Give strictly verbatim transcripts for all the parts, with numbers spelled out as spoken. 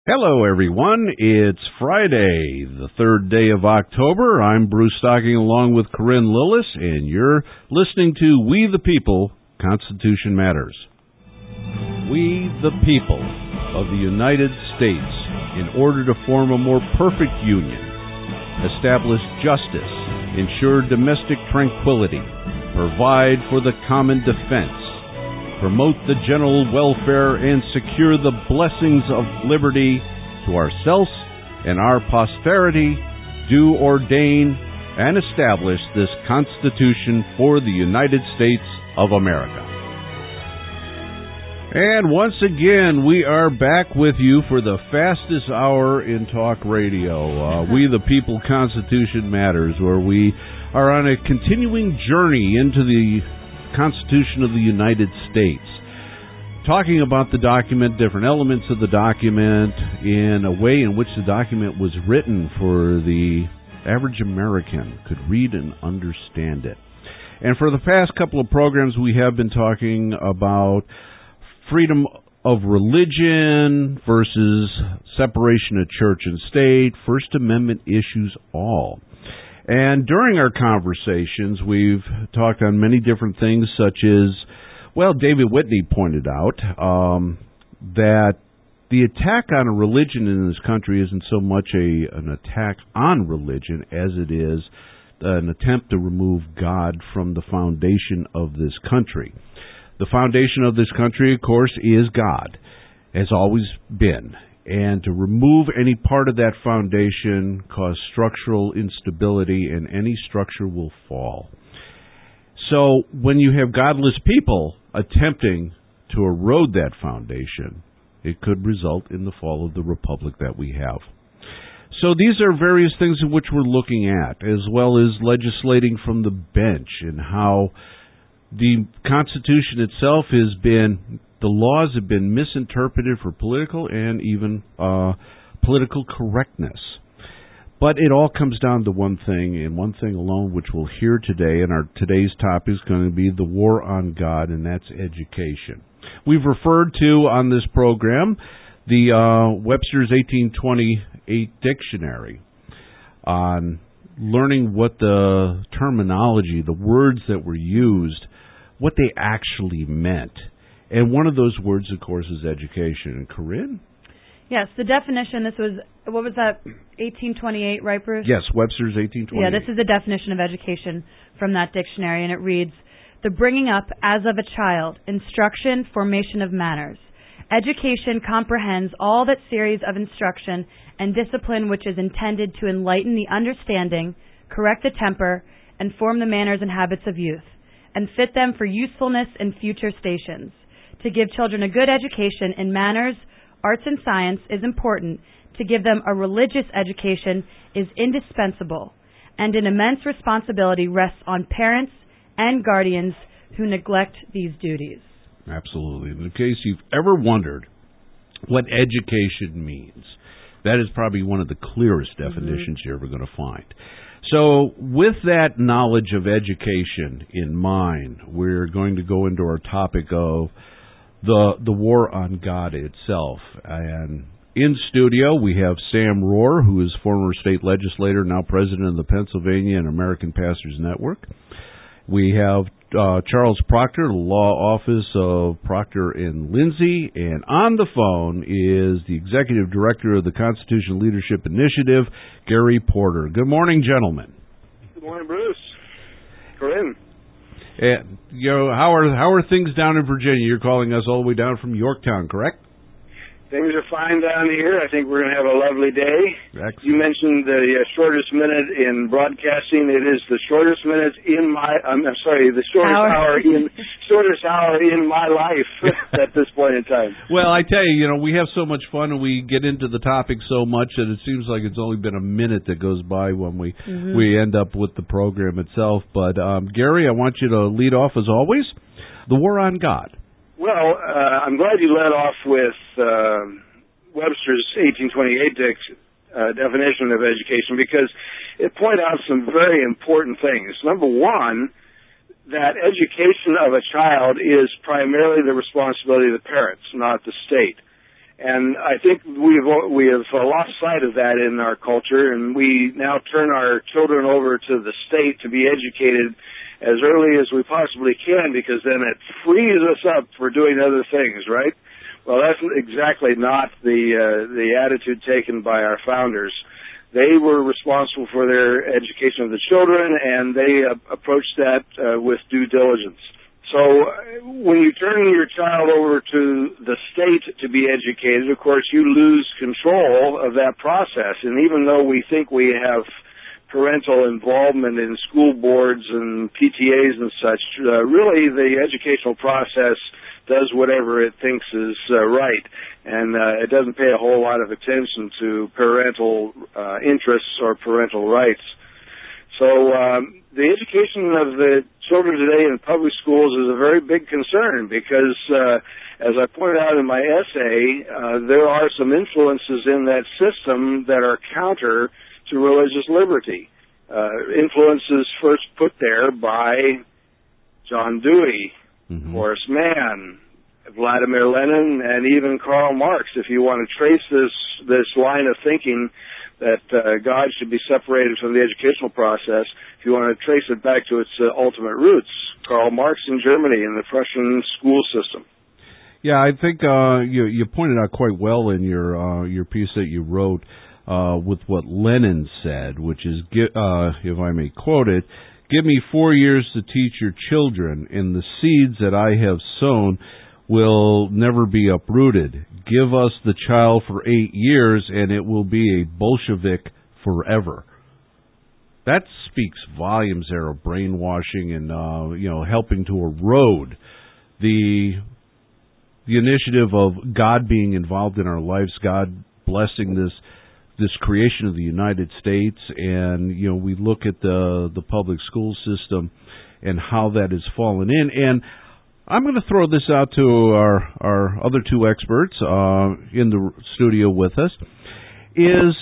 Hello, everyone. It's Friday, the third day of October. I'm Bruce Stocking along with Corinne Lillis, and you're listening to We the People, Constitution Matters. We the people of the United States, in order to form a more perfect union, establish justice, ensure domestic tranquility, provide for the common defense, promote the general welfare, and secure the blessings of liberty to ourselves and our posterity, do ordain and establish this Constitution for the United States of America. And once again, we are back with you for the fastest hour in talk radio. Uh, We the People Constitution Matters, where we are on a continuing journey into the Constitution of the United States, talking about the document, different elements of the document, in a way in which the document was written for the average American could read and understand it. And for the past couple of programs, we have been talking about freedom of religion versus separation of church and state, First Amendment issues, all. And during our conversations, we've talked on many different things, such as, well, David Whitney pointed out um, that the attack on a religion in this country isn't so much a an attack on religion as it is an attempt to remove God from the foundation of this country. The foundation of this country, of course, is God, has always been. And to remove any part of that foundation cause structural instability, and any structure will fall. So when you have godless people attempting to erode that foundation, it could result in the fall of the republic that we have. So these are various things in which we're looking at, as well as legislating from the bench, and how the Constitution itself has been, the laws have been misinterpreted for political and even uh, political correctness. But it all comes down to one thing, and one thing alone, which we'll hear today, and our today's topic is going to be the war on God, and that's education. We've referred to on this program the uh, Webster's eighteen twenty-eight dictionary on learning what the terminology, the words that were used, what they actually meant. And one of those words, of course, is education. And Corinne? Yes, the definition, this was, what was that, eighteen twenty-eight, right, Bruce? Yes, Webster's eighteen twenty-eight. Yeah, this is the definition of education from that dictionary, and it reads, the bringing up as of a child, instruction, formation of manners. Education comprehends all that series of instruction and discipline which is intended to enlighten the understanding, correct the temper, and form the manners and habits of youth, and fit them for usefulness in future stations. To give children a good education in manners, arts, and science is important. To give them a religious education is indispensable, and an immense responsibility rests on parents and guardians who neglect these duties. Absolutely. In case you've ever wondered what education means, that is probably one of the clearest definitions mm-hmm. you're ever going to find. So with that knowledge of education in mind, we're going to go into our topic of the the war on God itself. And in studio, we have Sam Rohr, who is former state legislator, now president of the Pennsylvania and American Pastors Network. We have uh, Charles Proctor, the law office of Proctor and Lindsay. And on the phone is the executive director of the Constitution Leadership Initiative, Gary Porter. Good morning, gentlemen. Good morning, Bruce. Corinne. And, you know, how are how are things down in Virginia? You're calling us all the way down from Yorktown, correct? Things are fine down here. I think we're going to have a lovely day. Excellent. You mentioned the uh, shortest minute in broadcasting. It is the shortest minute in my. I'm, I'm sorry, the shortest hour, hour in shortest hour in my life at this point in time. Well, I tell you, you know, we have so much fun and we get into the topic so much that it seems like it's only been a minute that goes by when we mm-hmm. we end up with the program itself. But um, Gary, I want you to lead off as always. The war on God. Well, uh, I'm glad you led off with uh, Webster's eighteen twenty-eight dic- uh, definition of education, because it pointed out some very important things. Number one, that education of a child is primarily the responsibility of the parents, not the state. And I think we've we have lost sight of that in our culture, and we now turn our children over to the state to be educated as early as we possibly can, because then it frees us up for doing other things, right? Well, that's exactly not the uh, the attitude taken by our founders. They were responsible for their education of the children, and they uh, approached that uh, with due diligence. So when you turn your child over to the state to be educated, of course, you lose control of that process. And even though we think we have parental involvement in school boards and P T As and such, uh, really the educational process does whatever it thinks is uh, right. And uh, it doesn't pay a whole lot of attention to parental uh, interests or parental rights. So um, the education of the children today in public schools is a very big concern because, uh, as I pointed out in my essay, uh, there are some influences in that system that are counter to religious liberty. Uh, influences first put there by John Dewey, mm-hmm. Horace Mann, Vladimir Lenin, and even Karl Marx. If you want to trace this this line of thinking that uh, God should be separated from the educational process, if you want to trace it back to its uh, ultimate roots, Karl Marx in Germany and the Prussian school system. Yeah, I think uh, you you pointed out quite well in your uh, your piece that you wrote uh, with what Lenin said, which is, uh, if I may quote it, "Give me four years to teach your children, and the seeds that I have sown will never be uprooted. Give us the child for eight years, and it will be a Bolshevik forever." That speaks volumes there of brainwashing and uh, you know helping to erode the the initiative of God being involved in our lives, God blessing this this creation of the United States, and you know we look at the the public school system and how that has fallen in. And I'm going to throw this out to our, our other two experts uh, in the studio with us. Is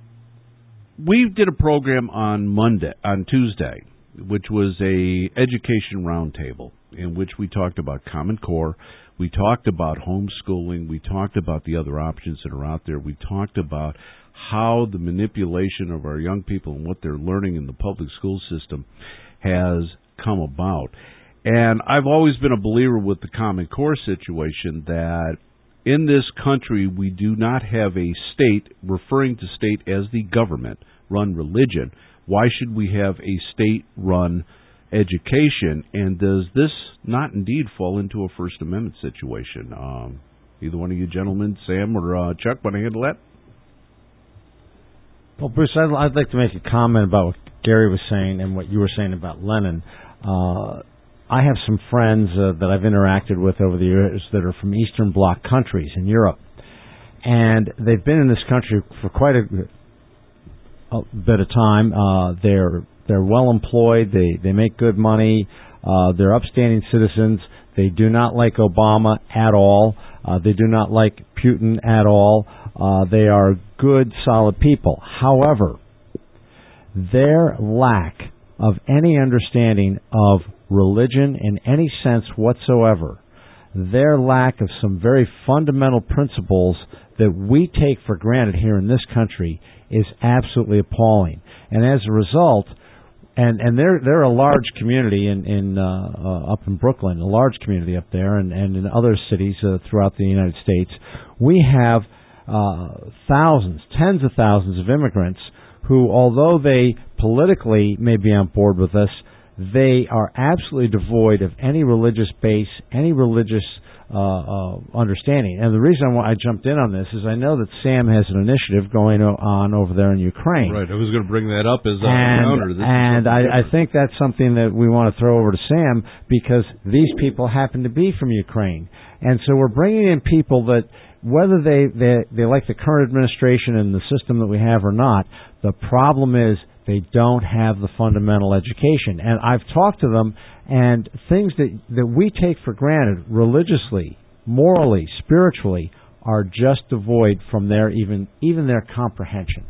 we did a program on Monday, on Tuesday, which was a education roundtable in which we talked about Common Core, we talked about homeschooling, we talked about the other options that are out there, we talked about how the manipulation of our young people and what they're learning in the public school system has come about. And I've always been a believer with the Common Core situation that in this country we do not have a state, referring to state as the government, run religion. Why should we have a state-run education? And does this not indeed fall into a First Amendment situation? Um, either one of you gentlemen, Sam or uh, Chuck, want to handle that? Well, Bruce, I'd, I'd like to make a comment about what Gary was saying and what you were saying about Lenin. Uh, I have some friends uh, that I've interacted with over the years that are from Eastern Bloc countries in Europe, and they've been in this country for quite a, a bit of time. Uh, they're they're well employed. They they make good money. Uh, they're upstanding citizens. They do not like Obama at all. Uh, they do not like Putin at all. Uh, they are good, solid people. However, their lack of any understanding of religion in any sense whatsoever, their lack of some very fundamental principles that we take for granted here in this country is absolutely appalling. And as a result, and and they're they're a large community in in uh, uh, up in Brooklyn, a large community up there, and, and in other cities uh, throughout the United States, we have uh, thousands, tens of thousands of immigrants who, although they politically may be on board with us, they are absolutely devoid of any religious base, any religious uh, uh, understanding. And the reason why I jumped in on this is I know that Sam has an initiative going on over there in Ukraine. Right. I was going to bring that up as a and, counter. This and I, I think that's something that we want to throw over to Sam because these people happen to be from Ukraine. And so we're bringing in people that, whether they, they, they like the current administration and the system that we have or not, the problem is they don't have the fundamental education. And I've talked to them, and things that, that we take for granted religiously, morally, spiritually, are just devoid from their even even their comprehension.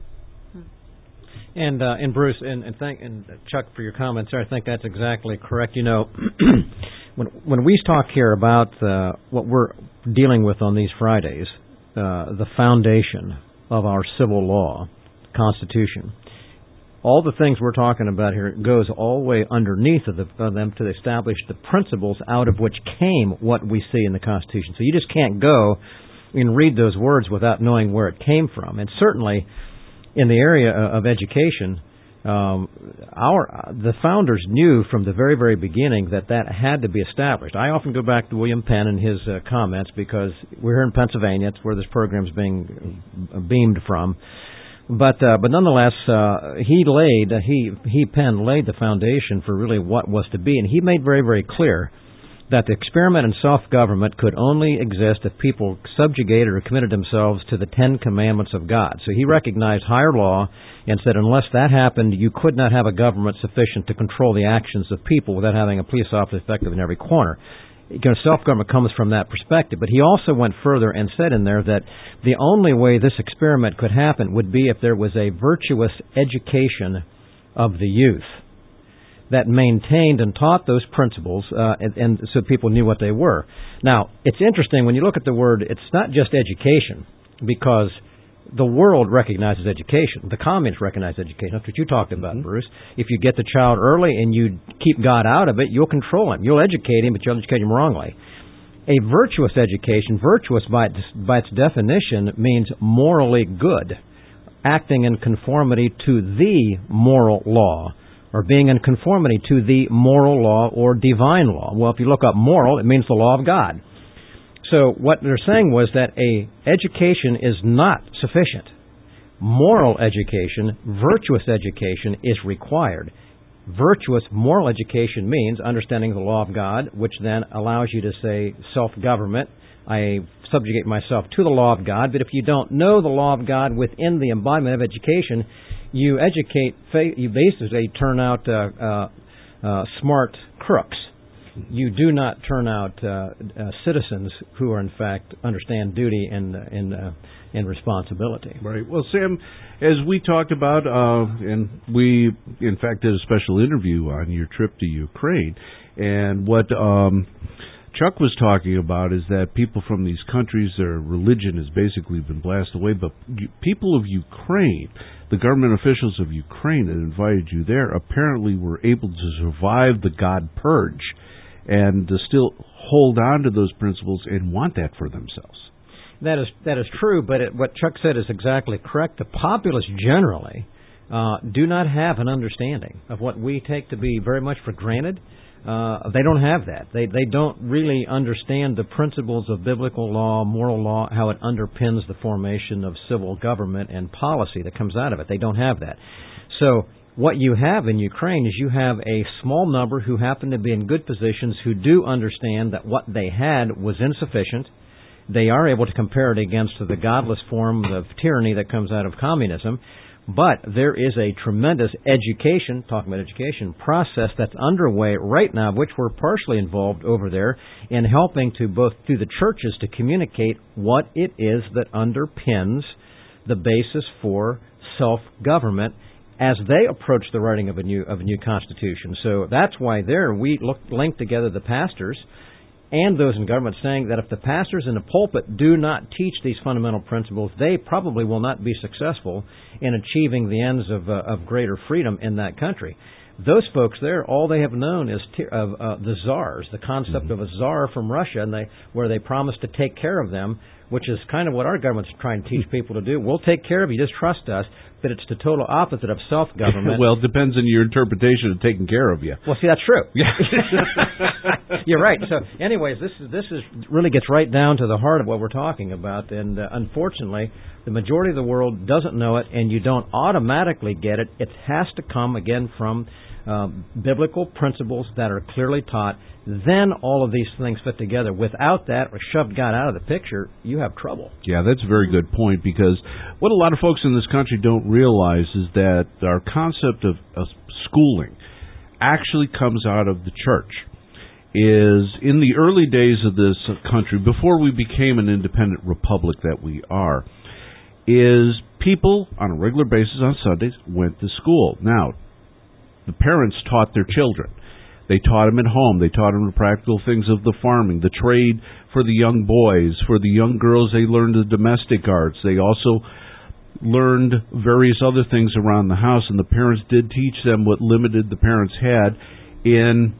And uh, and Bruce and, and thank and Chuck for your comments there. I think that's exactly correct. You know, when when we talk here about uh, what we're dealing with on these Fridays, uh, the foundation of our civil law, Constitution. All the things we're talking about here goes all the way underneath of, the, of them to establish the principles out of which came what we see in the Constitution. So you just can't go and read those words without knowing where it came from. And certainly in the area of education, um, our the founders knew from the very, very beginning that that had to be established. I often go back to William Penn and his uh, comments because we're here in Pennsylvania. It's where this program's being beamed from. But uh, but nonetheless, uh, he laid uh, he he Penn laid the foundation for really what was to be, and he made very, very clear that the experiment in self-government could only exist if people subjugated or committed themselves to the Ten Commandments of God. So he recognized higher law and said unless that happened, you could not have a government sufficient to control the actions of people without having a police officer effective in every corner. You know, self-government comes from that perspective. But he also went further and said in there that the only way this experiment could happen would be if there was a virtuous education of the youth that maintained and taught those principles, uh, and, and so people knew what they were. Now, it's interesting when you look at the word, it's not just education, because the world recognizes education. The communists recognize education. That's what you talked about, mm-hmm. Bruce. If you get the child early and you keep God out of it, you'll control him. You'll educate him, but you'll educate him wrongly. A virtuous education, virtuous by its, by its definition, means morally good, acting in conformity to the moral law, or being in conformity to the moral law or divine law. Well, if you look up moral, it means the law of God. So what they're saying was that a education is not sufficient. Moral education, virtuous education, is required. Virtuous moral education means understanding the law of God, which then allows you to say self-government. I subjugate myself to the law of God. But if you don't know the law of God within the embodiment of education, you educate, you basically turn out uh, uh, uh, smart crooks. You do not turn out uh, uh, citizens who are, in fact, understand duty and and uh, and responsibility. Right. Well, Sam, as we talked about, uh, and we, in fact, did a special interview on your trip to Ukraine, and what um, Chuck was talking about is that people from these countries, their religion has basically been blasted away, but people of Ukraine, the government officials of Ukraine that invited you there, apparently were able to survive the God purge and to still hold on to those principles and want that for themselves. That is that is true, but it, what Chuck said is exactly correct. The populace generally uh, do not have an understanding of what we take to be very much for granted. Uh, they don't have that. They they don't really understand the principles of biblical law, moral law, how it underpins the formation of civil government and policy that comes out of it. They don't have that. So what you have in Ukraine is you have a small number who happen to be in good positions who do understand that what they had was insufficient. They are able to compare it against the godless form of tyranny that comes out of communism. But there is a tremendous education, talking about education, process that's underway right now, which we're partially involved over there in helping to both through the churches to communicate what it is that underpins the basis for self-government as they approach the writing of a new of a new constitution. So that's why there we look, link together the pastors and those in government, saying that if the pastors in the pulpit do not teach these fundamental principles, they probably will not be successful in achieving the ends of, uh, of greater freedom in that country. Those folks there, all they have known is t- of uh, the czars, the concept mm-hmm. of a czar from Russia, and they where they promise to take care of them, which is kind of what our government's trying to teach people to do. We'll take care of you, just trust us. But it's the total opposite of self-government. Well, it depends on your interpretation of taking care of you. Well, see, that's true. You're right. So, anyways, this is this is really gets right down to the heart of what we're talking about. And uh, unfortunately, the majority of the world doesn't know it, and you don't automatically get it. It has to come, again, from uh, biblical principles that are clearly taught. Then all of these things fit together. Without that, or shoved God out of the picture, you have trouble. Yeah, that's a very good point, because what a lot of folks in this country don't realize is that our concept of, of schooling actually comes out of the church. Is in the early days of this country, before we became an independent republic that we are, is people on a regular basis on Sundays went to school. Now, the parents taught their children. They taught them at home. They taught them the practical things of the farming, the trade for the young boys. For the young girls, they learned the domestic arts. They also learned various other things around the house, and the parents did teach them what limited the parents had in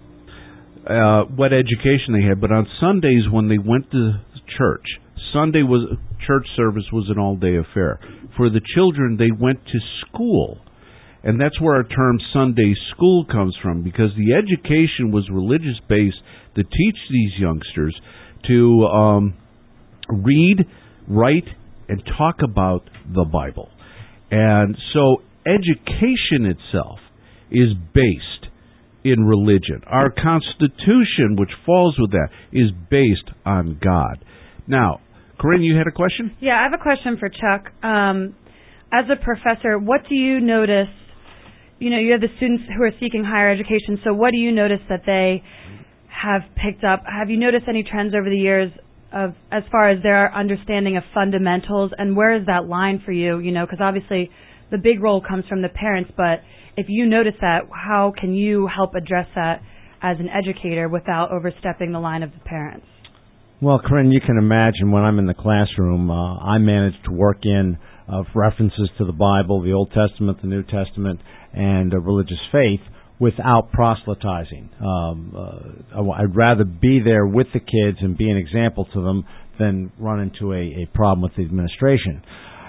uh, what education they had. But on Sundays, when they went to church, Sunday was church service was an all-day affair. For the children, they went to school. And that's where our term Sunday school comes from, because the education was religious-based to teach these youngsters to um, read, write, and talk about the Bible. And so education itself is based in religion. Our Constitution, which falls with that, is based on God. Now, Corinne, you had a question? Yeah, I have a question for Chuck. Um, as a professor, what do you notice? You know, you have the students who are seeking higher education, so what do you notice that they have picked up? Have you noticed any trends over the years of as far as their understanding of fundamentals, and where is that line for you? You know, because obviously the big role comes from the parents, but if you notice that, how can you help address that as an educator without overstepping the line of the parents? Well, Corinne, you can imagine when I'm in the classroom, uh, I manage to work in uh, references to the Bible, the Old Testament, the New Testament, and uh, religious faith without proselytizing. Um, uh, I'd rather be there with the kids and be an example to them than run into a, a problem with the administration.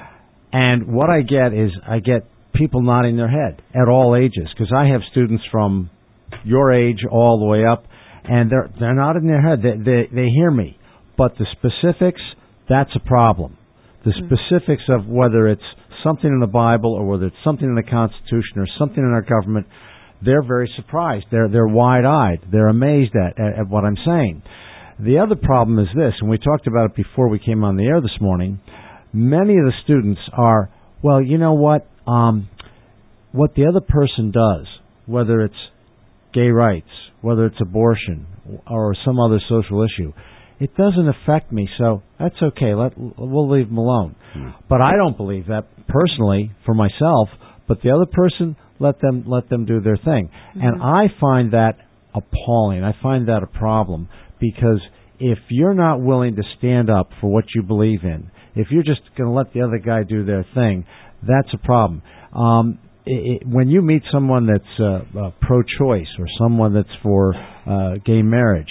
And what I get is I get people nodding their head at all ages, because I have students from your age all the way up, and they're they're nodding their head. They, they, they hear me. But the specifics, that's a problem. The mm-hmm. specifics of whether it's something in the Bible or whether it's something in the Constitution or something in our government, they're very surprised. They're they're wide-eyed. They're amazed at, at, at what I'm saying. The other problem is this, and we talked about it before we came on the air this morning. Many of the students are, well, you know what? Um, what the other person does, whether it's gay rights, whether it's abortion, or some other social issue, it doesn't affect me, so that's okay. Let, we'll leave them alone. Hmm. But I don't believe that personally for myself, but the other person, let them let them do their thing. Mm-hmm. And I find that appalling. I find that a problem, because if you're not willing to stand up for what you believe in, if you're just going to let the other guy do their thing, that's a problem. Um, it, it, when you meet someone that's uh, uh, pro-choice or someone that's for uh, gay marriage,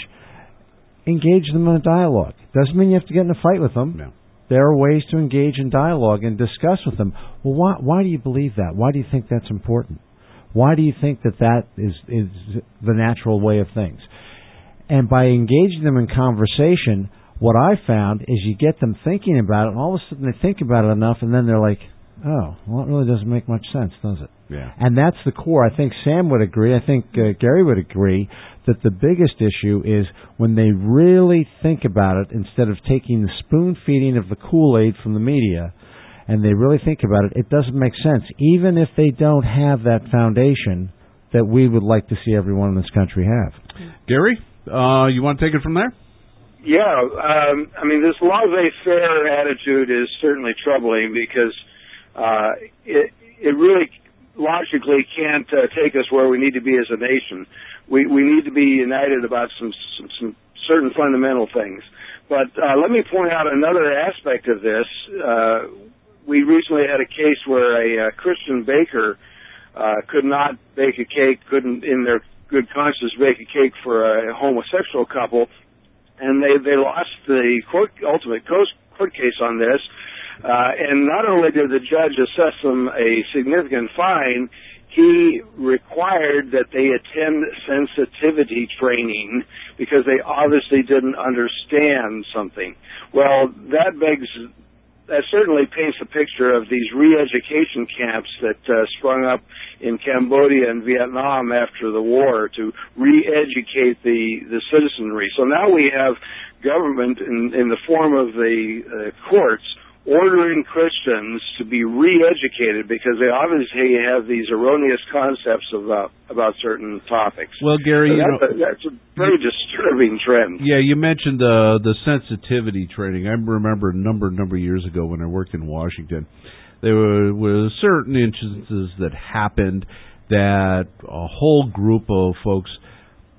engage them in a dialogue. Doesn't mean you have to get in a fight with them. No. There are ways to engage in dialogue and discuss with them. Well, why, why do you believe that? Why do you think that's important? Why do you think that that is, is the natural way of things? And by engaging them in conversation, what I found is you get them thinking about it, and all of a sudden they think about it enough, and then they're like, oh, well, it really doesn't make much sense, does it? Yeah. And that's the core. I think Sam would agree. I think uh, Gary would agree that the biggest issue is when they really think about it, instead of taking the spoon feeding of the Kool-Aid from the media, and they really think about it, it doesn't make sense, even if they don't have that foundation that we would like to see everyone in this country have. Gary, uh, you want to take it from there? Yeah, um, I mean, this laissez-faire attitude is certainly troubling, because uh, it it really logically can't uh, take us where we need to be as a nation. We we need to be united about some some, some certain fundamental things. But uh, let me point out another aspect of this. Uh, we recently had a case where a, a Christian baker uh, could not bake a cake, couldn't in their good conscience bake a cake for a homosexual couple, and they they lost the court, ultimate court case on this. Uh, and not only did the judge assess them a significant fine, he required that they attend sensitivity training because they obviously didn't understand something. Well, that begs, that certainly paints a picture of these re-education camps that uh, sprung up in Cambodia and Vietnam after the war to re-educate the, the citizenry. So now we have government in, in the form of the uh, courts ordering Christians to be re-educated because they obviously have these erroneous concepts about about certain topics. Well, Gary, so you that's, know, a, that's a very disturbing trend. Yeah, you mentioned the uh, the sensitivity training. I remember a number number of years ago when I worked in Washington, there were, were certain instances that happened that a whole group of folks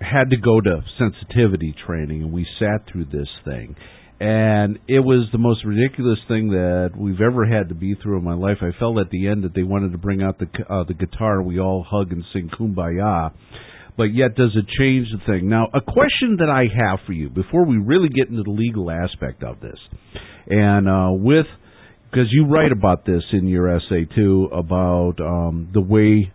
had to go to sensitivity training, and we sat through this thing. And it was the most ridiculous thing that we've ever had to be through in my life. I felt at the end that they wanted to bring out the uh, the guitar, we all hug and sing Kumbaya. But yet, does it change the thing? Now, a question that I have for you, before we really get into the legal aspect of this, and uh, with, because you write about this in your essay, too, about um, the way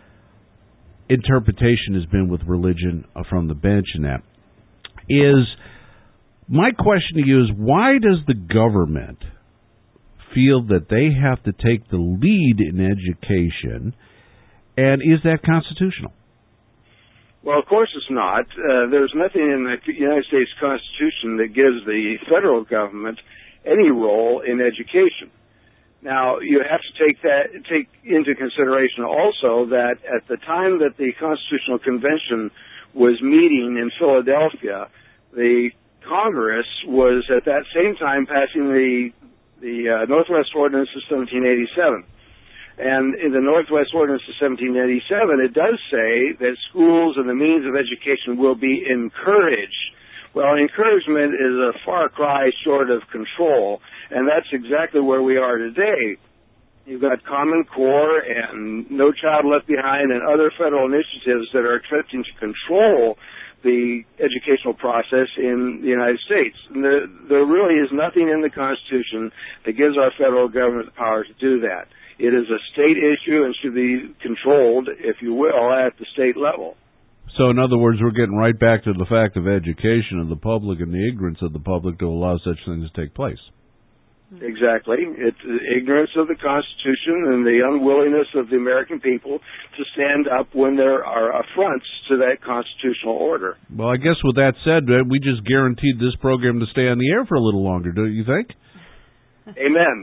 interpretation has been with religion from the bench and that, is... My question to you is, why does the government feel that they have to take the lead in education, and is that constitutional? Well, of course it's not. Uh, there's nothing in the United States Constitution that gives the federal government any role in education. Now, you have to take that take into consideration also that at the time that the Constitutional Convention was meeting in Philadelphia, the Congress was at that same time passing the the uh, Northwest Ordinance of seventeen eighty-seven. And in the Northwest Ordinance of seventeen eighty-seven, it does say that schools and the means of education will be encouraged. Well, encouragement is a far cry short of control, and that's exactly where we are today. You've got Common Core and No Child Left Behind and other federal initiatives that are attempting to control the educational process in the United States. And there, there really is nothing in the Constitution that gives our federal government the power to do that. It is a state issue and should be controlled, if you will, at the state level. So, in other words, we're getting right back to the fact of education of the public and the ignorance of the public to allow such things to take place. Exactly. It's ignorance of the Constitution and the unwillingness of the American people to stand up when there are affronts to that constitutional order. Well, I guess with that said, we just guaranteed this program to stay on the air for a little longer, don't you think? Amen.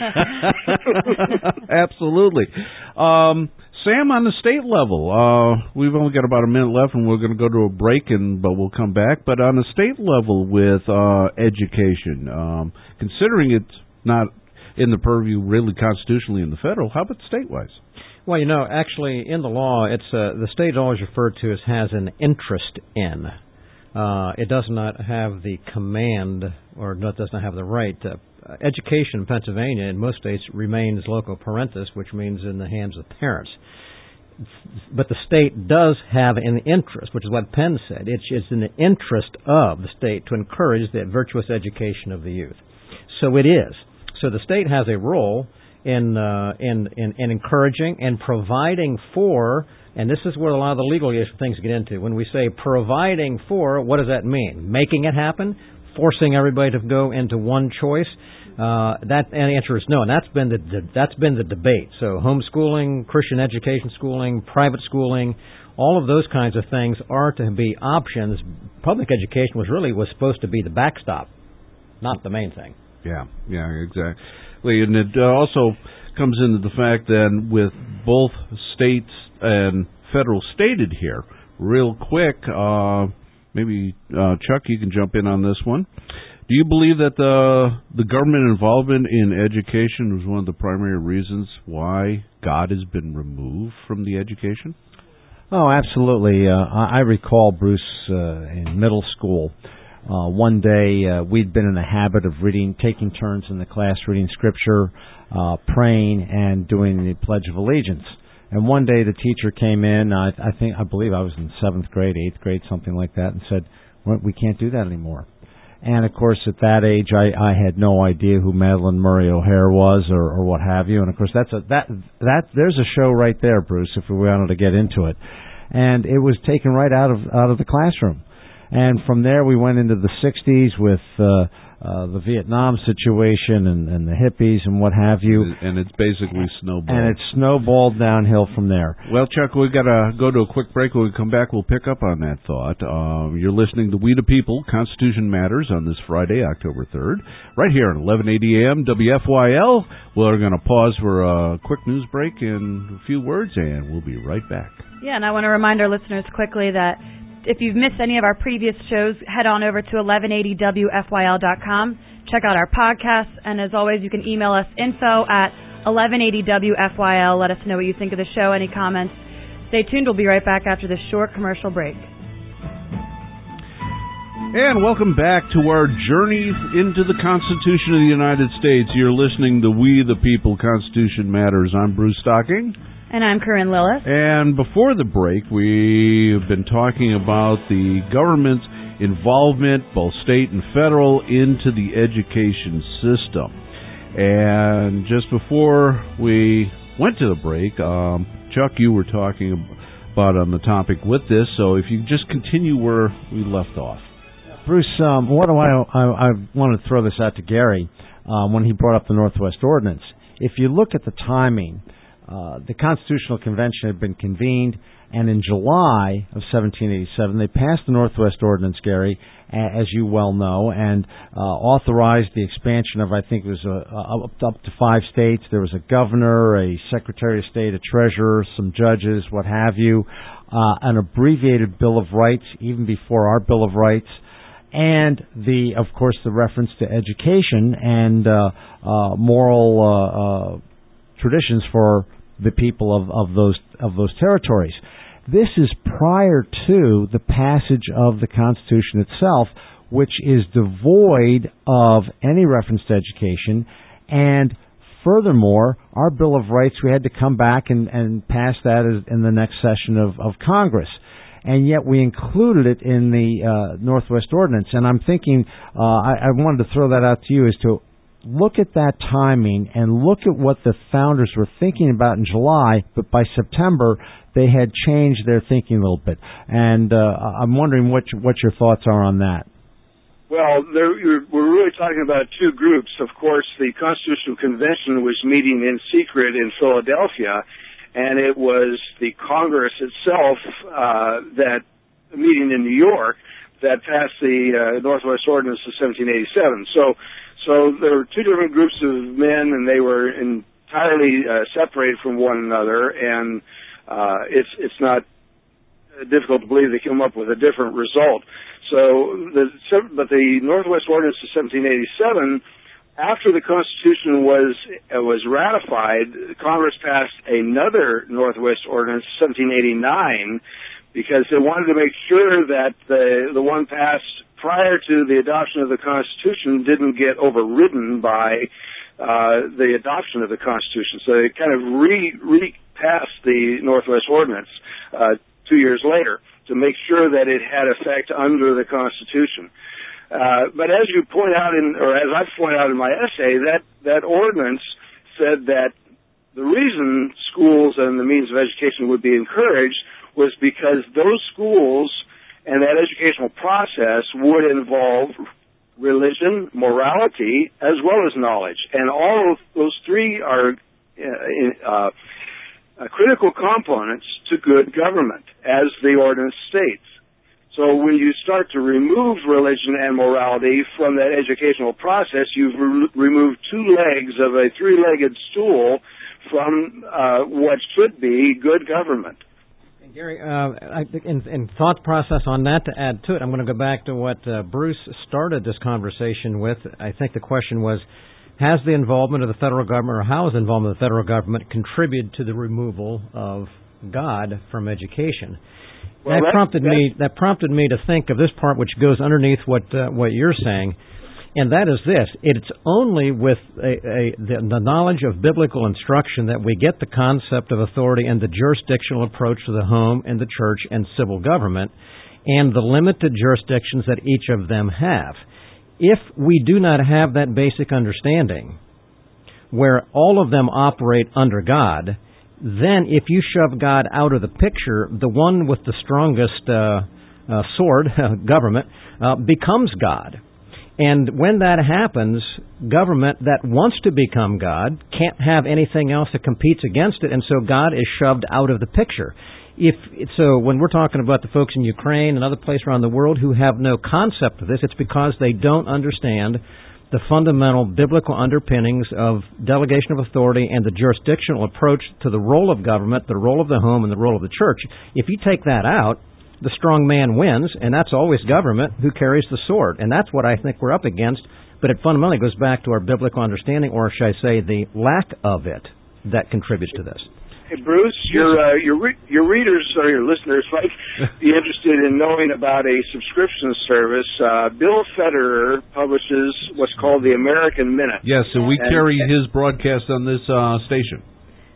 Absolutely. Um, Sam, on the state level, uh, we've only got about a minute left, and we're going to go to a break, and but we'll come back. But on the state level with uh, education, um, considering it's not in the purview really constitutionally in the federal, how about statewise? Well, you know, actually, in the law, it's uh, the state is always referred to as has an interest in. Uh, it does not have the command, or not, does not have the right. Uh, education in Pennsylvania, in most states, remains loco parentis, which means in the hands of parents. But the state does have an interest, which is what Penn said. It's, it's in the interest of the state to encourage the virtuous education of the youth. So it is. So the state has a role in, uh, in, in, in encouraging and providing for, and this is where a lot of the legal things get into. When we say providing for, what does that mean? Making it happen? Forcing everybody to go into one choice? Uh, that and the answer is no, and that's been the, the that's been the debate. So homeschooling, Christian education schooling, private schooling, all of those kinds of things are to be options. Public education was really was supposed to be the backstop, not the main thing. Yeah, yeah, exactly. And it uh, also comes into the fact that with both states and federal stated here, real quick, uh, maybe uh, Chuck, you can jump in on this one. Do you believe that the the government involvement in education was one of the primary reasons why God has been removed from the education? Oh, absolutely. Uh, I, I recall, Bruce, uh, in middle school, uh, one day uh, we'd been in the habit of reading, taking turns in the class reading Scripture, uh, praying, and doing the Pledge of Allegiance. And one day the teacher came in, I, I think, I believe I was in seventh grade, eighth grade, something like that, and said, well, we can't do that anymore. And, of course, at that age, I, I had no idea who Madeline Murray O'Hare was or, or what have you. And, of course, that's a, that that there's a show right there, Bruce, if we wanted to get into it. And it was taken right out of out of the classroom. And from there, we went into the sixties with uh, uh, the Vietnam situation and, and the hippies and what have you. And it's basically snowballed. And it's snowballed downhill from there. Well, Chuck, we've got to go to a quick break. When we come back, we'll pick up on that thought. Um, you're listening to We the People, Constitution Matters, on this Friday, October third, right here at eleven eighty A M W F Y L. We're going to pause for a quick news break and a few words, and we'll be right back. Yeah, and I want to remind our listeners quickly that if you've missed any of our previous shows, head on over to eleven eighty W F Y L dot com. Check out our podcasts, and as always, you can email us info at eleven eighty W F Y L. Let us know what you think of the show, any comments. Stay tuned. We'll be right back after this short commercial break. And welcome back to our journey into the Constitution of the United States. You're listening to We the People, Constitution Matters. I'm Bruce Stocking. And I'm Corinne Lillis. And before the break, we've been talking about the government's involvement, both state and federal, into the education system. And just before we went to the break, um, Chuck, you were talking about on the topic with this, so if you just continue where we left off. Bruce, um, what do I, I, I want to throw this out to Gary um, when he brought up the Northwest Ordinance. If you look at the timing, uh, the Constitutional Convention had been convened, and in July of seventeen eighty-seven, they passed the Northwest Ordinance, Gary, as you well know, and uh, authorized the expansion of, I think it was uh, up, up to five states. There was a governor, a secretary of state, a treasurer, some judges, what have you, uh, an abbreviated Bill of Rights, even before our Bill of Rights, and the, of course, the reference to education and uh, uh, moral uh, uh, traditions for the people of, of those of those territories. This is prior to the passage of the Constitution itself, which is devoid of any reference to education. And furthermore, our Bill of Rights, we had to come back and, and pass that as, in the next session of, of Congress. And yet we included it in the uh, Northwest Ordinance. And I'm thinking, uh, I, I wanted to throw that out to you, is to look at that timing and look at what the founders were thinking about in July, but by September they had changed their thinking a little bit. And uh, I'm wondering what your, what your thoughts are on that. Well, there, you're, we're really talking about two groups. Of course, the Constitutional Convention was meeting in secret in Philadelphia, and it was the Congress itself uh, that, meeting in New York, that passed the uh, Northwest Ordinance of seventeen eighty-seven. So, so there were two different groups of men, and they were entirely uh, separated from one another, and uh, it's it's not difficult to believe they came up with a different result. So, the, but the Northwest Ordinance of seventeen eighty-seven, after the Constitution was uh, was ratified, Congress passed another Northwest Ordinance, seventeen eighty-nine, because they wanted to make sure that the the one passed prior to the adoption of the Constitution didn't get overridden by uh, the adoption of the Constitution. So they kind of re repassed the Northwest Ordinance uh, two years later to make sure that it had effect under the Constitution. Uh, but as you point out in, or as I point out in my essay, that, that ordinance said that the reason schools and the means of education would be encouraged was because those schools and that educational process would involve religion, morality, as well as knowledge. And all of those three are uh, uh, critical components to good government, as the ordinance states. So when you start to remove religion and morality from that educational process, you've re- removed two legs of a three-legged stool from uh, what should be good government. And Gary, uh, I think in, in thought process on that, to add to it, I'm going to go back to what uh, Bruce started this conversation with. I think the question was, has the involvement of the federal government, or how has the involvement of the federal government contributed to the removal of God from education? Well, that that, prompted me. That prompted me to think of this part, which goes underneath what uh, what you're saying, and that is this: it's only with a, a, the, the knowledge of biblical instruction that we get the concept of authority and the jurisdictional approach to the home and the church and civil government, and the limited jurisdictions that each of them have. If we do not have that basic understanding, where all of them operate under God, then if you shove God out of the picture, the one with the strongest uh, uh, sword, government, uh, becomes God. And when that happens, government that wants to become God can't have anything else that competes against it, and so God is shoved out of the picture. If so, when we're talking about the folks in Ukraine and other places around the world who have no concept of this, it's because they don't understand the fundamental biblical underpinnings of delegation of authority and the jurisdictional approach to the role of government, the role of the home, and the role of the church. If you take that out, the strong man wins, and that's always government who carries the sword. And that's what I think we're up against, but it fundamentally goes back to our biblical understanding, or should I say the lack of it, that contributes to this. Hey, Bruce, your uh, your re- your readers or your listeners might be interested in knowing about a subscription service. Uh, Bill Federer publishes what's called the American Minute. Yes, and we and, carry his broadcast on this uh, station.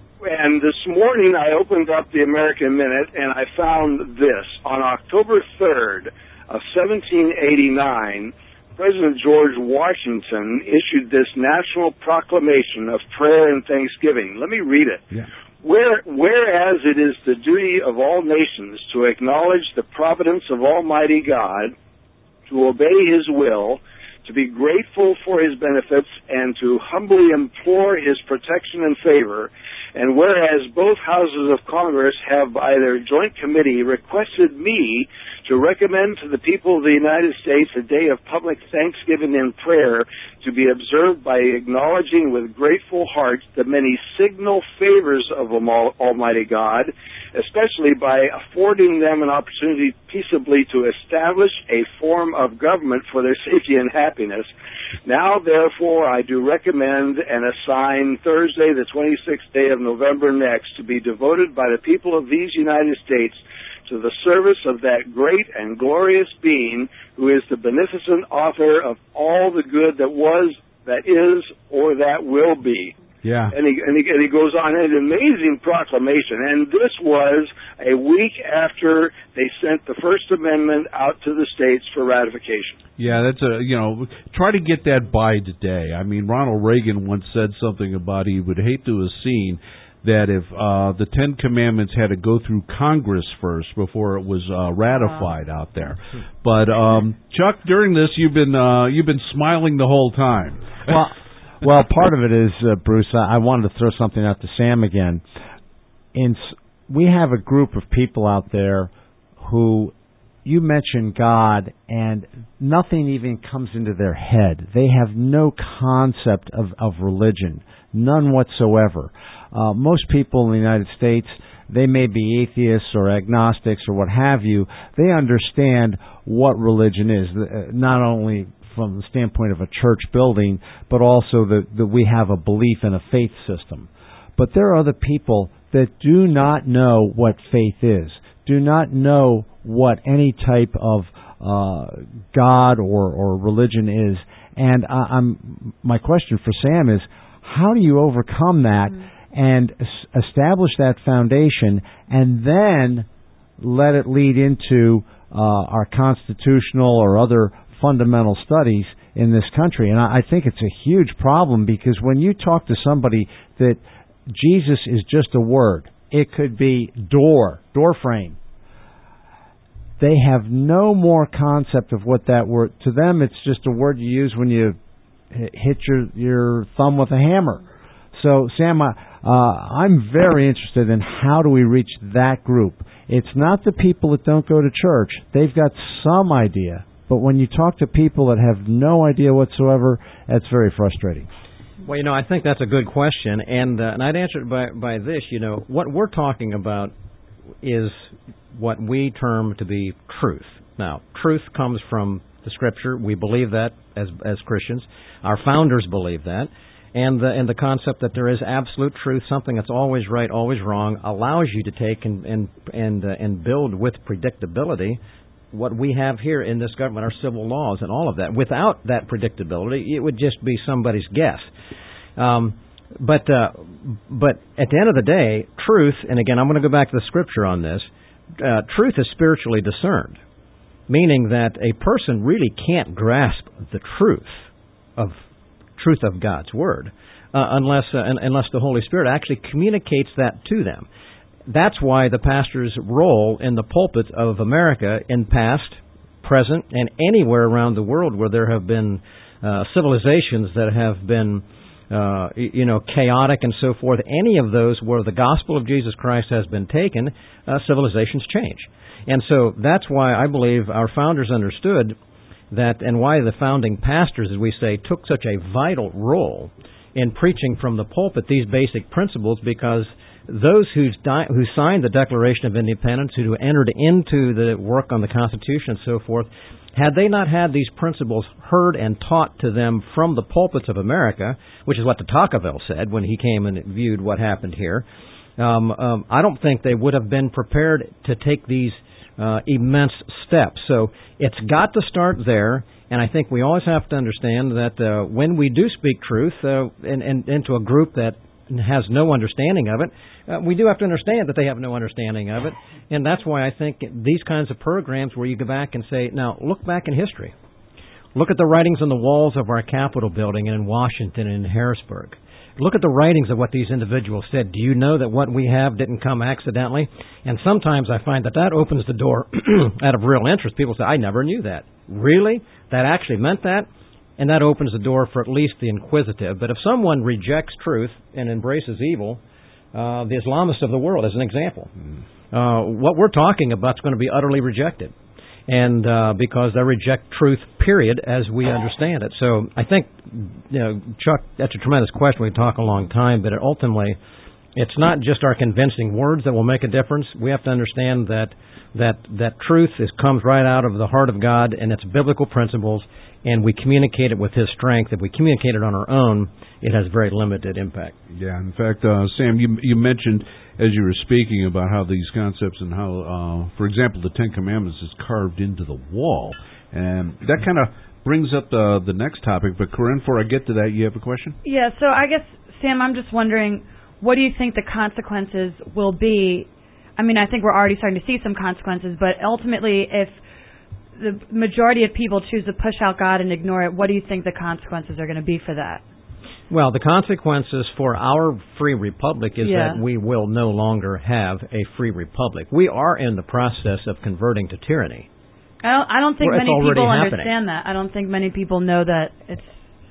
And this morning I opened up the American Minute and I found this. On October third of seventeen eighty-nine, President George Washington issued this national proclamation of prayer and thanksgiving. Let me read it. Yeah. Where, whereas it is the duty of all nations to acknowledge the providence of Almighty God, to obey His will, to be grateful for His benefits, and to humbly implore His protection and favor, and whereas both houses of Congress have by their joint committee requested me to recommend to the people of the United States a day of public thanksgiving and prayer to be observed by acknowledging with grateful hearts the many signal favors of Almighty God, especially by affording them an opportunity peaceably to establish a form of government for their safety and happiness. Now, therefore, I do recommend and assign Thursday, the twenty-sixth day of November next, to be devoted by the people of these United States to the service of that great and glorious being who is the beneficent author of all the good that was, that is, or that will be. Yeah. And he, and he, and he goes on, an amazing proclamation. And this was a week after they sent the First Amendment out to the states for ratification. Yeah, that's a, you know, try to get that by today. I mean, Ronald Reagan once said something about he would hate to have seen that if uh, the Ten Commandments had to go through Congress first before it was uh, ratified out there. But um, Chuck, during this, you've been uh, you've been smiling the whole time. Well, well, part of it is, uh, Bruce. I wanted to throw something out to Sam again. In, we have a group of people out there who you mention God, and nothing even comes into their head. They have no concept of, of religion, none whatsoever. Uh, most people in the United States, they may be atheists or agnostics or what have you. They understand what religion is, not only from the standpoint of a church building, but also that, that we have a belief in a faith system. But there are other people that do not know what faith is, do not know what any type of uh, God or, or religion is. And I, I'm, my question for Sam is, how do you overcome that mm-hmm. and es- establish that foundation and then let it lead into uh, our constitutional or other fundamental studies in this country? And I, I think it's a huge problem, because when you talk to somebody that Jesus is just a word, it could be door, door frame. They have no more concept of what that word. To them, it's just a word you use when you hit your your thumb with a hammer. So, Sam, uh, I'm very interested in how do we reach that group. It's not the people that don't go to church. They've got some idea. But when you talk to people that have no idea whatsoever, that's very frustrating. Well, you know, I think that's a good question, and, uh, and I'd answer it by, by this. You know, what we're talking about is what we term to be truth. Now, truth comes from the Scripture. We believe that as as Christians. Our founders believe that. And the, and the concept that there is absolute truth, something that's always right, always wrong, allows you to take and and and, uh, and build with predictability what we have here in this government, our civil laws and all of that. Without that predictability, it would just be somebody's guess. Um, but uh, but at the end of the day, truth, and again, I'm going to go back to the Scripture on this, uh, truth is spiritually discerned, meaning that a person really can't grasp the truth of truth of God's Word uh, unless uh, unless the Holy Spirit actually communicates that to them. That's why the pastor's role in the pulpit of America, in past, present, and anywhere around the world where there have been uh, civilizations that have been, uh, you know, chaotic and so forth, any of those where the gospel of Jesus Christ has been taken, uh, civilizations change. And so that's why I believe our founders understood that, and why the founding pastors, as we say, took such a vital role in preaching from the pulpit these basic principles, because those who, di- who signed the Declaration of Independence, who entered into the work on the Constitution and so forth, had they not had these principles heard and taught to them from the pulpits of America, which is what de Tocqueville said when he came and viewed what happened here, um, um, I don't think they would have been prepared to take these uh, immense steps. So it's got to start there. And I think we always have to understand that uh, when we do speak truth uh, in, in, into a group that has no understanding of it, uh, we do have to understand that they have no understanding of it. And that's why I think these kinds of programs where you go back and say, now, look back in history. Look at the writings on the walls of our Capitol building in Washington and in Harrisburg. Look at the writings of what these individuals said. Do you know that what we have didn't come accidentally? And sometimes I find that that opens the door out of real interest. People say, I never knew that. Really? That actually meant that? And that opens the door for at least the inquisitive. But if someone rejects truth and embraces evil, uh, the Islamists of the world, as an example, uh, what we're talking about is going to be utterly rejected. And uh, because they reject truth, period, as we understand it. So I think, you know, Chuck, that's a tremendous question. We can talk a long time, but it ultimately, it's not just our convincing words that will make a difference. We have to understand that that that truth is comes right out of the heart of God, and it's biblical principles, and we communicate it with His strength. If we communicate it on our own, it has very limited impact. Yeah, in fact, uh, Sam, you you mentioned as you were speaking about how these concepts and how, uh, for example, the Ten Commandments is carved into the wall, and that kind of brings up the the next topic. But Corinne, before I get to that, you have a question? Yeah. So I guess, Sam, I'm just wondering, what do you think the consequences will be? I mean, I think we're already starting to see some consequences, but ultimately, if the majority of people choose to push out God and ignore it, what do you think the consequences are going to be for that? Well, the consequences for our free republic is yeah. that we will no longer have a free republic. We are in the process of converting to tyranny. I don't, I don't think Where many it's people happening. understand that. I don't think many people know that it's...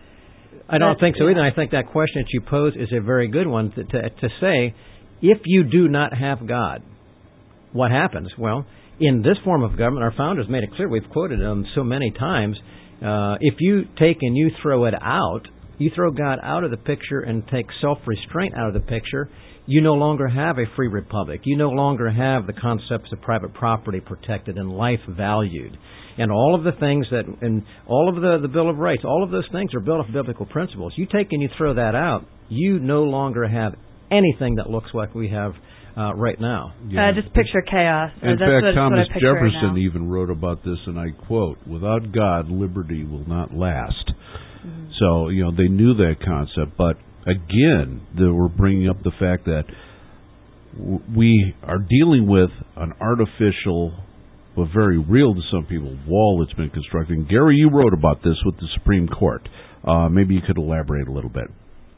I don't that, think so yeah. either. I think that question that you pose is a very good one to, to, to say, if you do not have God, what happens? Well, in this form of government, our founders made it clear, we've quoted them so many times, uh, if you take and you throw it out, you throw God out of the picture and take self-restraint out of the picture, you no longer have a free republic. You no longer have the concepts of private property protected and life valued. And all of the things that, and all of the, the Bill of Rights, all of those things are built off biblical principles. You take and you throw that out, you no longer have anything that looks like we have uh, right now. Yeah. Uh, just picture chaos. In That's fact, what, Thomas what Jefferson right even wrote about this, and I quote, "Without God, liberty will not last." Mm-hmm. So, you know, they knew that concept, but again, they were bringing up the fact that w- we are dealing with an artificial, but very real to some people, wall that's been constructed. And Gary, you wrote about this with the Supreme Court. Uh, maybe you could elaborate a little bit.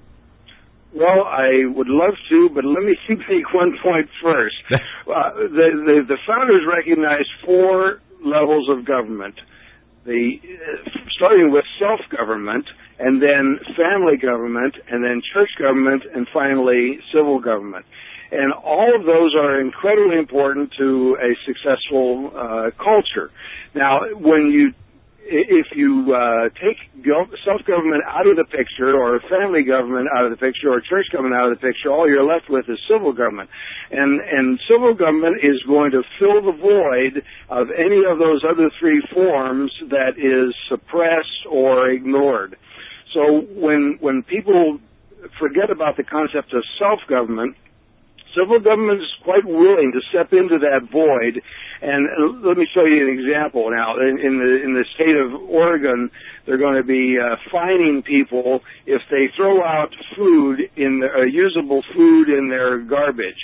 Well, I would love to, but let me make one point first. uh, the, the, the founders recognized four levels of government. The, uh, starting with self-government, and then family government, and then church government, and finally civil government. And all of those are incredibly important to a successful uh, culture. Now, when you if you uh, take self-government out of the picture, or family government out of the picture, or church government out of the picture, all you're left with is civil government. And, and civil government is going to fill the void of any of those other three forms that is suppressed or ignored. So when, when people forget about the concept of self-government, civil government is quite willing to step into that void. And let me show you an example now. In, in the in the state of Oregon, they're going to be uh, fining people if they throw out food in the, uh, usable food in their garbage.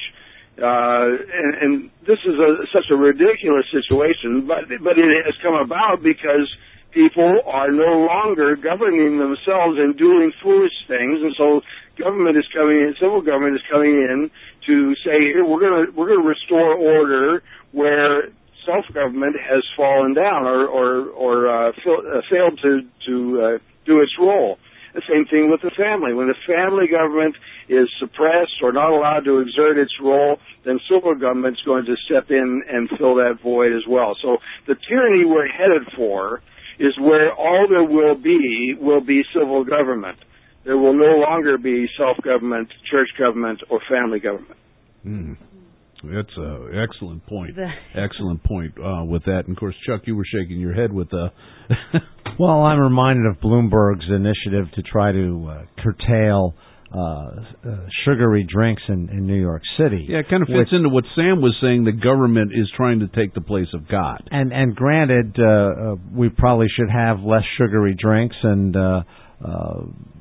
Uh, and, and this is a, such a ridiculous situation, but but it has come about because people are no longer governing themselves and doing foolish things, and so government is coming in, civil government is coming in to say, here, we're going to we're going to restore order where self-government has fallen down or or, or uh, uh, failed to to uh, do its role. The same thing with the family. When the family government is suppressed or not allowed to exert its role, then civil government is going to step in and fill that void as well. So the tyranny we're headed for is where all there will be will be civil government. There will no longer be self-government, church government, or family government. Mm. That's an excellent point. Excellent point uh, with that. And, of course, Chuck, you were shaking your head with the... Well, I'm reminded of Bloomberg's initiative to try to uh, curtail uh, uh, sugary drinks in, in New York City. Yeah, it kind of fits which, into what Sam was saying. The government is trying to take the place of God. And and granted, uh, uh, we probably should have less sugary drinks and uh, uh,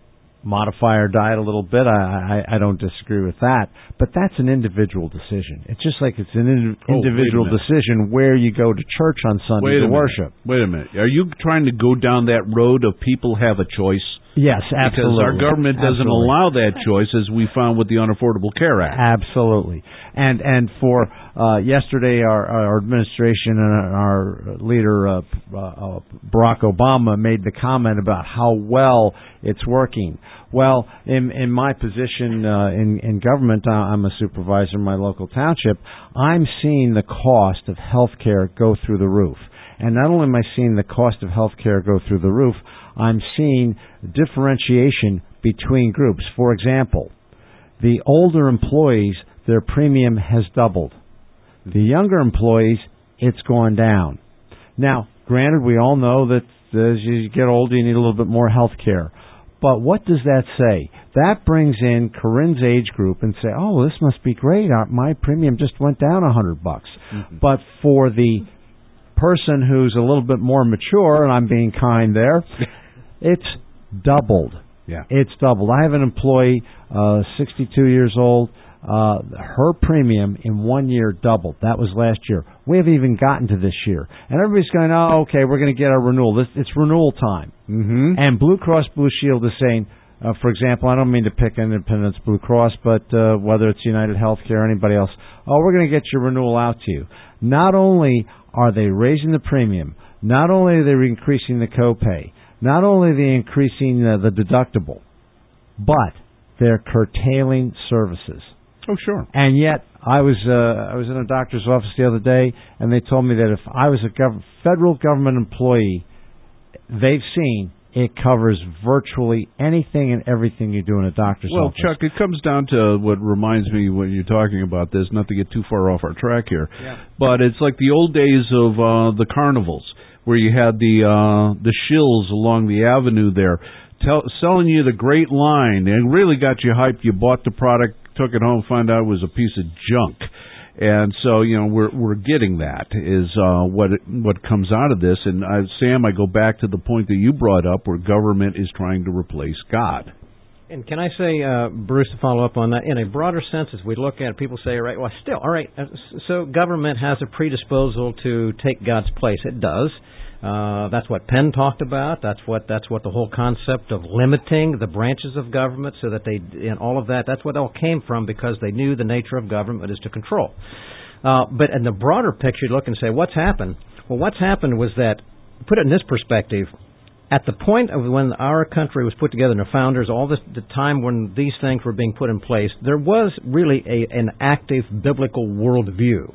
modify our diet a little bit. I, I I don't disagree with that, but that's an individual decision. It's just like it's an in, oh, individual decision where you go to church on Sunday wait to a worship. Minute. Wait a minute. Are you trying to go down that road of people have a choice? Yes, absolutely. Because our government doesn't absolutely. allow that choice, as we found with the Unaffordable Care Act. Absolutely. And and for uh, yesterday, our, our administration and our leader, uh, uh, Barack Obama, made the comment about how well it's working. Well, in in my position uh, in, in government, I'm a supervisor in my local township, I'm seeing the cost of health care go through the roof. And not only am I seeing the cost of health care go through the roof, I'm seeing differentiation between groups. For example, the older employees, their premium has doubled. The younger employees, it's gone down. Now, granted, we all know that as you get older, you need a little bit more health care. But what does that say? That brings in Corinne's age group and say, oh, this must be great. My premium just went down a hundred bucks. Mm-hmm. But for the person who's a little bit more mature, and I'm being kind there, it's doubled. Yeah, it's doubled. I have an employee, uh, sixty-two years old. Uh, her premium in one year doubled. That was last year. We haven't even gotten to this year, and everybody's going, "Oh, okay, we're going to get our renewal. This, it's renewal time." Mm-hmm. And Blue Cross Blue Shield is saying, uh, for example, I don't mean to pick Independence Blue Cross, but uh, whether it's United Healthcare or anybody else, oh, we're going to get your renewal out to you. Not only are they raising the premium, not only are they increasing the copay, not only are they increasing uh, the deductible, but they're curtailing services. Oh, sure. And yet, I was uh, I was in a doctor's office the other day, and they told me that if I was a gov- federal government employee, they've seen it covers virtually anything and everything you do in a doctor's well, office. Well, Chuck, it comes down to what reminds me when you're talking about this, not to get too far off our track here, yeah. but it's like the old days of uh, the carnivals, where you had the uh, the shills along the avenue there, tell, selling you the great line. It really got you hyped. You bought the product, took it home, found out it was a piece of junk. And so, you know, we're we're getting that is uh, what it, what comes out of this. And uh, Sam, I go back to the point that you brought up, where government is trying to replace God. And can I say, uh, Bruce, to follow up on that, in a broader sense, as we look at it, people say, right, well, still, all right, so government has a predisposal to take God's place. It does. Uh, that's what Penn talked about. That's what that's what the whole concept of limiting the branches of government, so that they and all of that. That's what all came from, because they knew the nature of government is to control. Uh, but in the broader picture, you look and say, what's happened? Well, what's happened was that, put it in this perspective, at the point of when our country was put together, and the founders, all this, the time when these things were being put in place, there was really a, an active biblical worldview,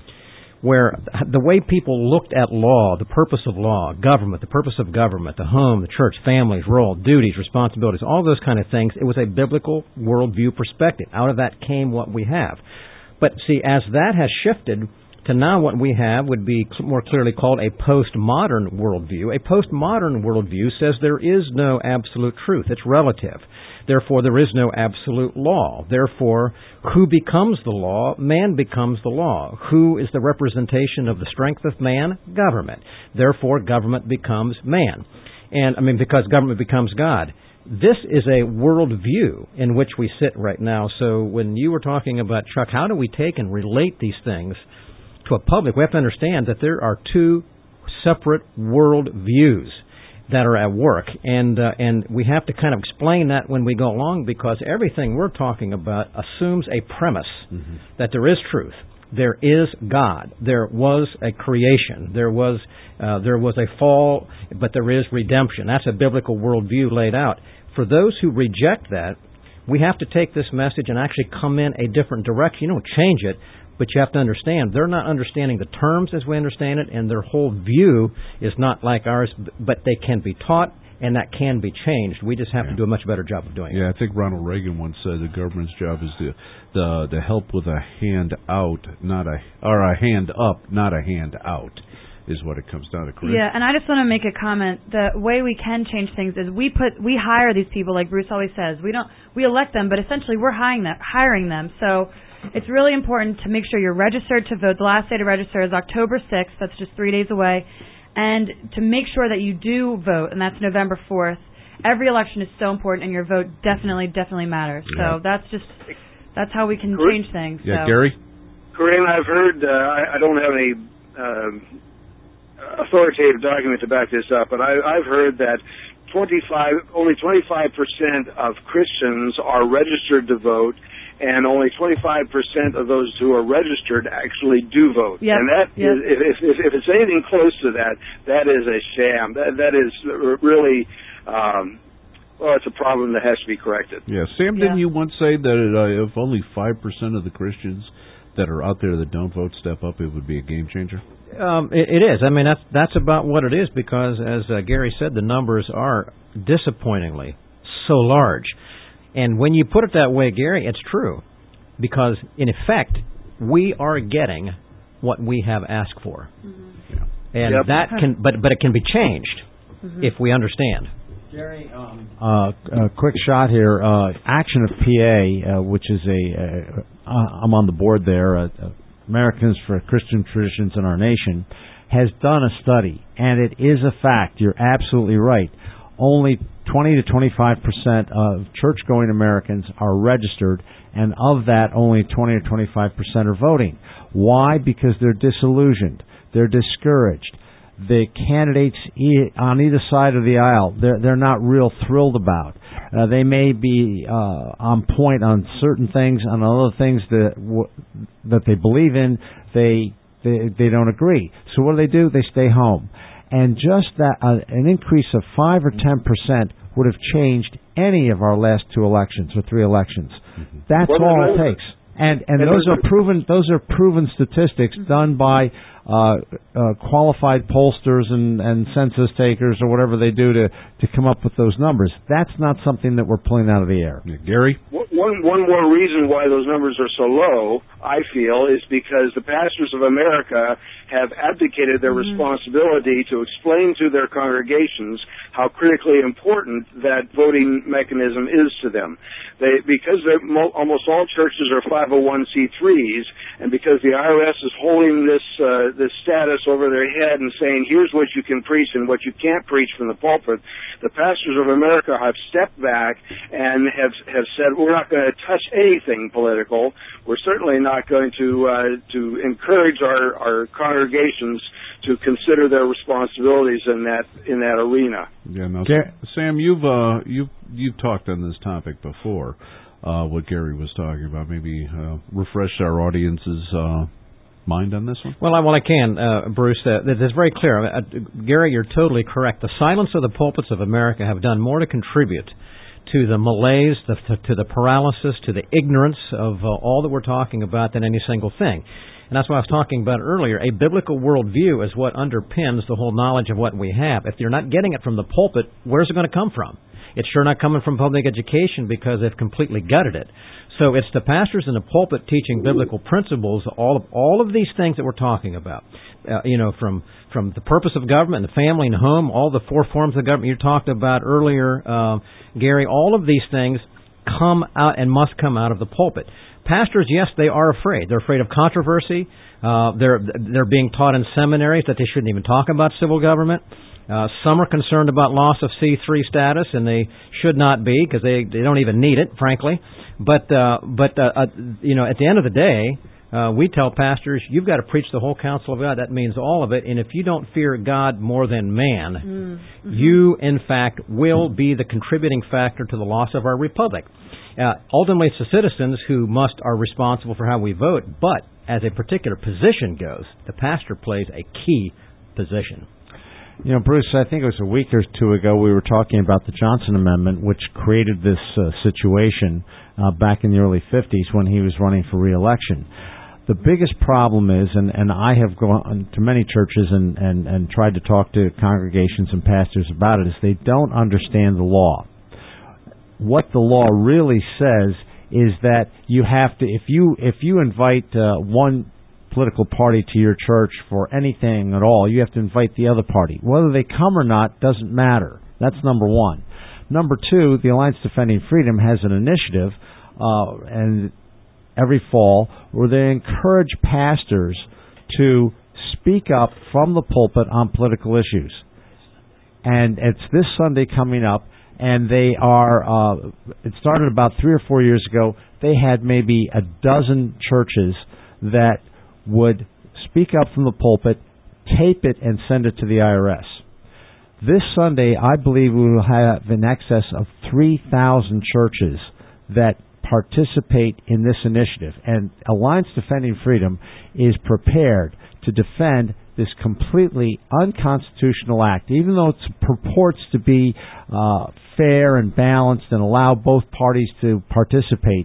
where the way people looked at law, the purpose of law, government, the purpose of government, the home, the church, families, role, duties, responsibilities, all those kind of things, it was a biblical worldview perspective. Out of that came what we have. But see, as that has shifted to now, what we have would be more clearly called a postmodern worldview. A postmodern worldview says there is no absolute truth. It's relative. Therefore, there is no absolute law. Therefore, who becomes the law? Man becomes the law. Who is the representation of the strength of man? Government. Therefore, government becomes man. And, I mean, because government becomes God. This is a worldview in which we sit right now. So when you were talking about, Chuck, how do we take and relate these things to a public, we have to understand that there are two separate worldviews that are at work, and uh, and we have to kind of explain that when we go along, because everything we're talking about assumes a premise mm-hmm. that there is truth, there is God, there was a creation, there was uh, there was a fall, but there is redemption. That's a biblical worldview laid out. For those who reject that, we have to take this message and actually come in a different direction. You don't change it, but you have to understand, they're not understanding the terms as we understand it, and their whole view is not like ours, but they can be taught, and that can be changed. We just have yeah. to do a much better job of doing yeah, it. Yeah, I think Ronald Reagan once said the government's job is to the to help with a hand out, not a or a hand up, not a hand out, is what it comes down to, correct? Yeah, and I just want to make a comment. The way we can change things is we put we hire these people, like Bruce always says. We don't we elect them, but essentially we're hiring them. Hiring them. So it's really important to make sure you're registered to vote. The last day to register is October sixth. That's just three days away. And to make sure that you do vote, and that's November fourth. Every election is so important, and your vote definitely, definitely matters. Yeah. So that's just that's how we can Correct. change things. Yeah, so. Gary? Corinne, I've heard, uh, I, I don't have any uh, authoritative document to back this up, but I, I've heard that twenty-five, only twenty-five percent of Christians are registered to vote, and only twenty-five percent of those who are registered actually do vote. Yep. And that Yep. is, if, if, if it's anything close to that, that is a sham. That, that is really, um, well, it's a problem that has to be corrected. Yeah, Sam, Yeah. didn't you once say that uh, if only five percent of the Christians that are out there that don't vote step up, it would be a game changer? Um, it, it is. I mean, that's that's about what it is because, as uh, Gary said, the numbers are disappointingly so large. And when you put it that way, Gary, it's true because, in effect, we are getting what we have asked for, Mm-hmm. and Yep. that can, but but it can be changed Mm-hmm. if we understand. Gary, um, uh, a quick shot here. Uh, Action of P A, uh, which is a, uh, I'm on the board there, uh, uh, Americans for Christian Traditions in Our Nation, has done a study, and it is a fact. You're absolutely right. Only twenty to twenty-five percent of church-going Americans are registered, and of that, only twenty to twenty-five percent are voting. Why? Because they're disillusioned. They're discouraged. The candidates e- on either side of the aisle, they're, they're not real thrilled about. Uh, they may be uh, on point on certain things, on other things that w- that they believe in, they, they they don't agree. So what do they do? They stay home. And just that uh, an increase of five or ten percent would have changed any of our last two elections or three elections. Mm-hmm. That's Well, all no, it takes. And and those are proven those are proven statistics done by uh, uh, qualified pollsters and, and census takers or whatever they do to, to come up with those numbers. That's not something that we're pulling out of the air. Yeah, Gary? One, one more reason why those numbers are so low, I feel, is because the pastors of America have abdicated their mm-hmm. responsibility to explain to their congregations how critically important that voting mechanism is to them. They, because mo- almost all churches are five oh one c threes, and because the I R S is holding this uh, this status over their head and saying, here's what you can preach and what you can't preach from the pulpit, the pastors of America have stepped back and have have said, we're not going to touch anything political. We're certainly not going to uh, to encourage our, our congregations to consider their responsibilities in that in that arena. Yeah, no, Gar- Sam, you've uh, you've you've talked on this topic before. Uh, what Gary was talking about, maybe uh, refresh our audience's uh, mind on this one. Well, I, well, I can, uh, Bruce. Uh, it's very clear. Uh, Gary, you're totally correct. The silence of the pulpits of America have done more to contribute to the malaise, the, to the paralysis, to the ignorance of uh, all that we're talking about than any single thing. And that's what I was talking about earlier. A biblical worldview is what underpins the whole knowledge of what we have. If you're not getting it from the pulpit, where's it going to come from? It's sure not coming from public education because they've completely gutted it. So it's the pastors in the pulpit teaching biblical principles, all of, all of these things that we're talking about. Uh, you know, from from the purpose of government, and the family and home, all the four forms of government you talked about earlier, uh, Gary, all of these things come out and must come out of the pulpit. Pastors, yes, they are afraid. They're afraid of controversy. Uh, they're they're being taught in seminaries that they shouldn't even talk about civil government. Uh, some are concerned about loss of C three status, and they should not be because they, they don't even need it, frankly. But uh, but uh, uh, you know, at the end of the day, uh, we tell pastors you've got to preach the whole counsel of God. That means all of it. And if you don't fear God more than man, mm-hmm. you in fact will be the contributing factor to the loss of our republic. Uh, ultimately, it's the citizens who must are responsible for how we vote. But as a particular position goes, the pastor plays a key position. You know, Bruce, I think it was a week or two ago we were talking about the Johnson Amendment, which created this uh, situation uh, back in the early fifties when he was running for re-election. The biggest problem is, and, and I have gone to many churches and, and, and tried to talk to congregations and pastors about it, is they don't understand the law. What the law really says is that you have to, if you if you invite uh, one political party to your church for anything at all. You have to invite the other party. Whether they come or not doesn't matter. That's number one. Number two, the Alliance Defending Freedom has an initiative uh, and every fall where they encourage pastors to speak up from the pulpit on political issues. And it's this Sunday coming up, and they are, uh, it started about three or four years ago. They had maybe a dozen churches that would speak up from the pulpit, tape it, and send it to the I R S. This Sunday, I believe we will have in excess of three thousand churches that participate in this initiative. And Alliance Defending Freedom is prepared to defend this completely unconstitutional act, even though it purports to be uh, fair and balanced and allow both parties to participate.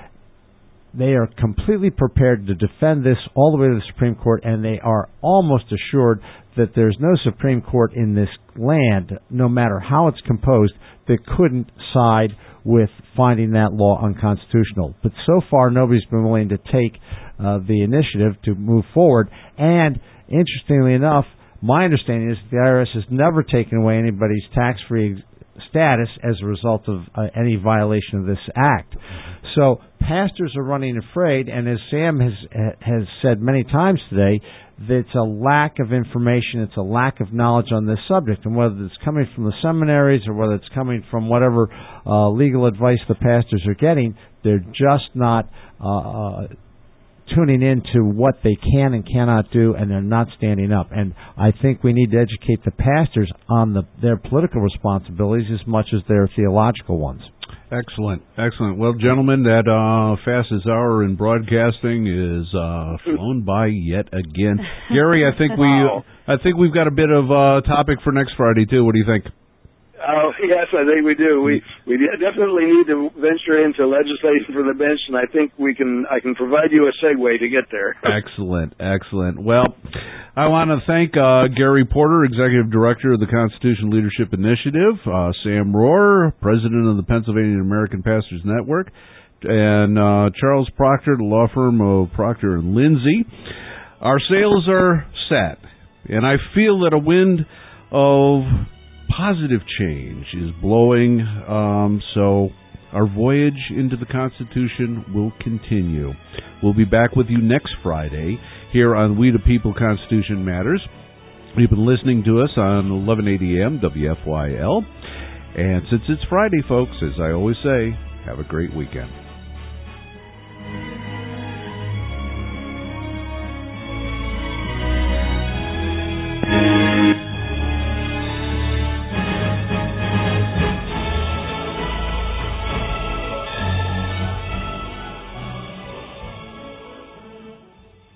They are completely prepared to defend this all the way to the Supreme Court, and they are almost assured that there's no Supreme Court in this land, no matter how it's composed, that couldn't side with finding that law unconstitutional. But so far, nobody's been willing to take uh, the initiative to move forward. And interestingly enough, my understanding is that the I R S has never taken away anybody's tax-free status as a result of uh, any violation of this act. So pastors are running afraid, and as Sam has has said many times today, that it's a lack of information, it's a lack of knowledge on this subject, and whether it's coming from the seminaries or whether it's coming from whatever uh, legal advice the pastors are getting, they're just not uh, uh, tuning into what they can and cannot do, and they're not standing up. And I think we need to educate the pastors on the, their political responsibilities as much as their theological ones. Excellent, excellent. Well, gentlemen, that uh, fastest hour in broadcasting is uh, flown by yet again. Gary, I think we, wow. I think we've got a bit of uh, topic for next Friday too. What do you think? Oh, yes, I think we do. We we definitely need to venture into legislation for the bench, and I think we can. I can provide you a segue to get there. Excellent, excellent. Well, I want to thank uh, Gary Porter, Executive Director of the Constitution Leadership Initiative, uh, Sam Rohr, President of the Pennsylvania American Pastors Network, and uh, Charles Proctor, the law firm of Proctor and Lindsay. Our sails are set, and I feel that a wind of positive change is blowing, um, so our voyage into the Constitution will continue. We'll be back with you next Friday here on We the People Constitution Matters. You've been listening to us on eleven eighty A M W F Y L. And since it's Friday, folks, as I always say, have a great weekend.